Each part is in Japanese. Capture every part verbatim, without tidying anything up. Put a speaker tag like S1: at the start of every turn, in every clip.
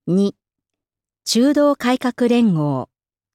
S1: に、中道改革連合。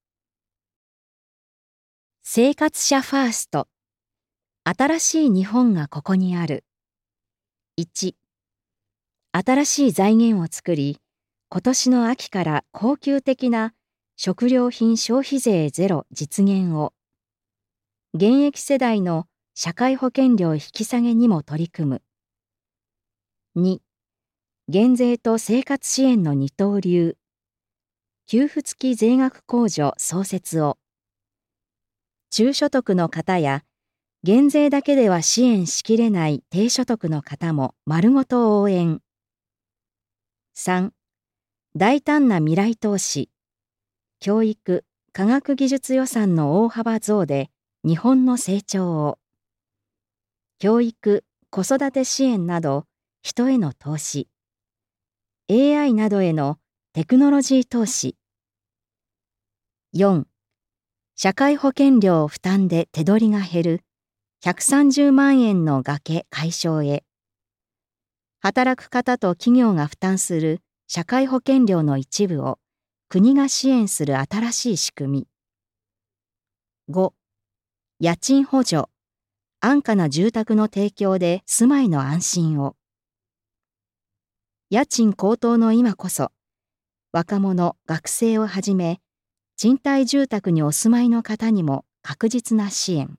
S1: 生活者ファースト。新しい日本がここにある。いち、新しい財源を作り、今年の秋から恒久的な食料品消費税ゼロ実現を。現役世代の社会保険料引き下げにも取り組む。に、減税と生活支援の二刀流。給付付き税額控除創設を。中所得の方や減税だけでは支援しきれない低所得の方も丸ごと応援。さん、大胆な未来投資。教育・科学技術予算の大幅増で日本の成長を。教育・子育て支援など人への投資。エーアイ などへのテクノロジー投資。よん、社会保険料負担で手取りが減るひゃくさんじゅうまんえんの崖解消へ。働く方と企業が負担する社会保険料の一部を国が支援する新しい仕組み。ご、家賃補助、安価な住宅の提供で住まいの安心を。家賃高騰の今こそ、若者・学生をはじめ、賃貸住宅にお住まいの方にも確実な支援。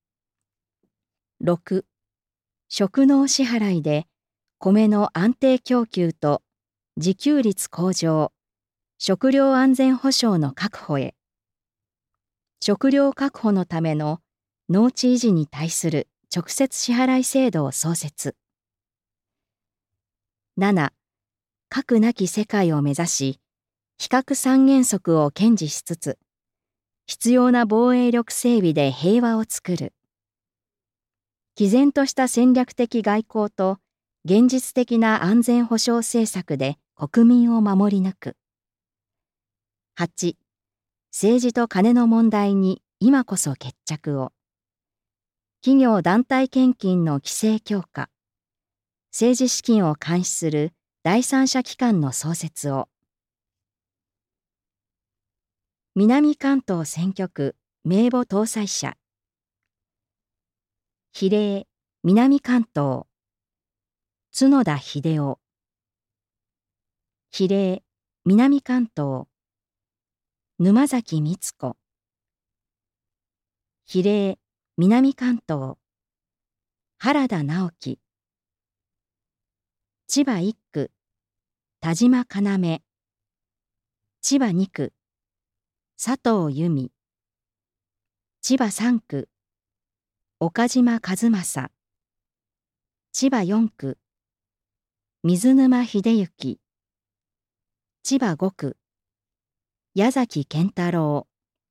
S1: ろく、食農支払いで米の安定供給と自給率向上、食料安全保障の確保へ。食料確保のための農地維持に対する直接支払い制度を創設。なな、核なき世界を目指し、非核三原則を堅持しつつ、必要な防衛力整備で平和を作る。毅然とした戦略的外交と現実的な安全保障政策で国民を守り抜く。はち、政治と金の問題に今こそ決着を。企業団体献金の規制強化。政治資金を監視する第三者機関の創設を。南関東選挙区名簿搭載者。比例南関東角田秀夫。比例南関東沼崎光子。比例南関東原田直樹。千葉いっ区田島要。千葉に区佐藤由美。千葉さん区岡島和正。千葉よん区水沼秀行。千葉ご区矢崎健太郎。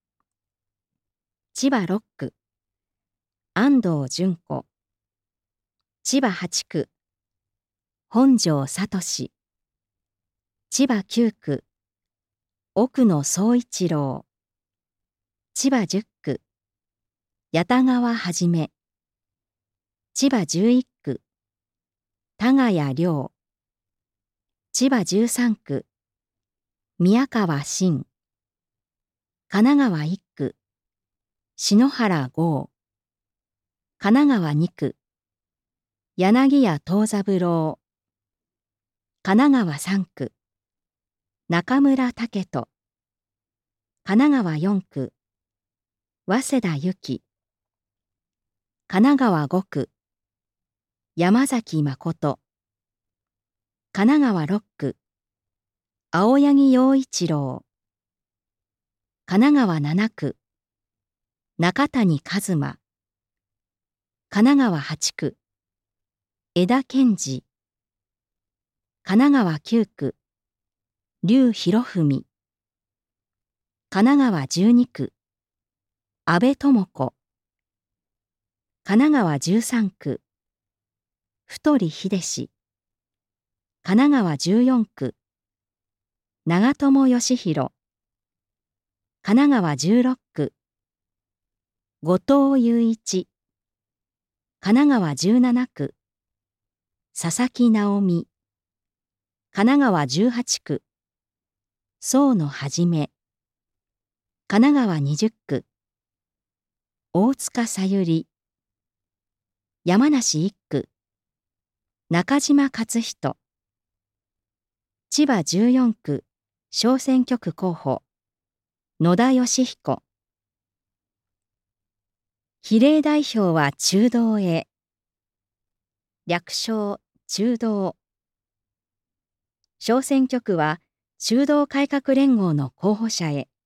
S1: 千葉ろっ区安藤純子。千葉はち区本庄聡。千葉きゅう区奥野総一郎。千葉じゅっ区八田川はじめ。千葉じゅういっ区田谷良。千葉じゅうさん区宮川真。神奈川いっ区篠原剛。神奈川に区柳家藤三郎。神奈川さん区中村武人。神奈川よん区早稲田由紀。神奈川ご区山崎誠。神奈川ろっ区青柳陽一郎。神奈川なな区中谷一馬。神奈川はち区江田健二。神奈川きゅう区劉博文。神奈川じゅうに区安倍智子。神奈川じゅうさん区太秀志。神奈川じゅうよん区長友義弘。神奈川じゅうろっ区後藤祐一。神奈川じゅうなな区佐々木直美。神奈川じゅうはち区宋のはじめ、神奈川にじゅっ区、大塚さゆり、山梨いっ区、中島勝人、千葉じゅうよん区小選挙区候補、野田義彦。比例代表は中道へ。略称中道。小選挙区は中道改革連合の候補者へ。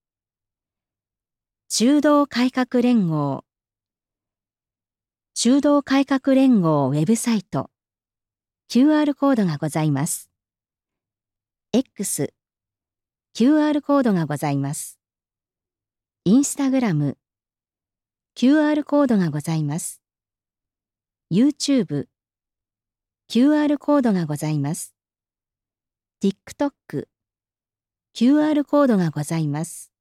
S1: 中道改革連合。中道改革連合ウェブサイト。キューアール コードがございます。X、キューアール コードがございます。インスタグラム、キューアール コードがございます。YouTube、キューアール コードがございます。TikTok、キューアール コードがございます。